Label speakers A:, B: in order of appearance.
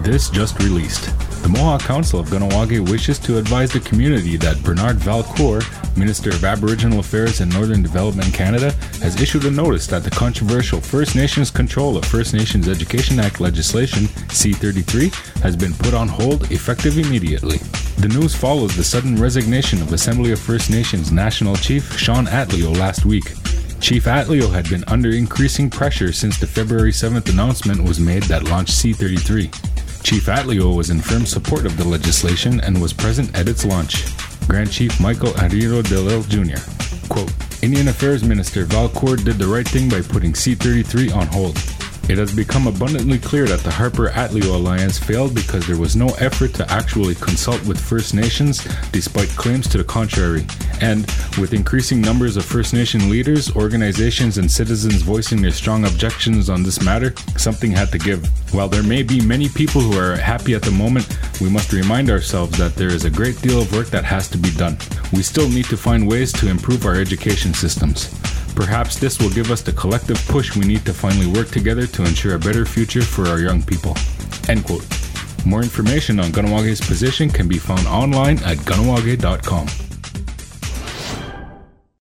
A: This just released. The Mohawk Council of Kahnawake wishes to advise the community that Bernard Valcourt, Minister of Aboriginal Affairs and Northern Development Canada, has issued a notice that the controversial First Nations Control of First Nations Education Act legislation, C-33, has been put on hold effective immediately. The news follows the sudden resignation of Assembly of First Nations National Chief Sean Atleo last week. Chief Atleo had been under increasing pressure since the February 7th announcement was made that launched C-33. Chief Atleo was in firm support of the legislation and was present at its launch. Grand Chief Michael Ariro Delil Jr. Quote, Indian Affairs Minister Valcourt did the right thing by putting C-33 on hold. It has become abundantly clear that the Harper-Atleo alliance failed because there was no effort to actually consult with First Nations despite claims to the contrary. And, with increasing numbers of First Nation leaders, organizations, and citizens voicing their strong objections on this matter, something had to give. While there may be many people who are happy at the moment, we must remind ourselves that there is a great deal of work that has to be done. We still need to find ways to improve our education systems. Perhaps this will give us the collective push we need to finally work together to ensure a better future for our young people. End quote. More information on Kahnawake position can be found online at kahnawake.com.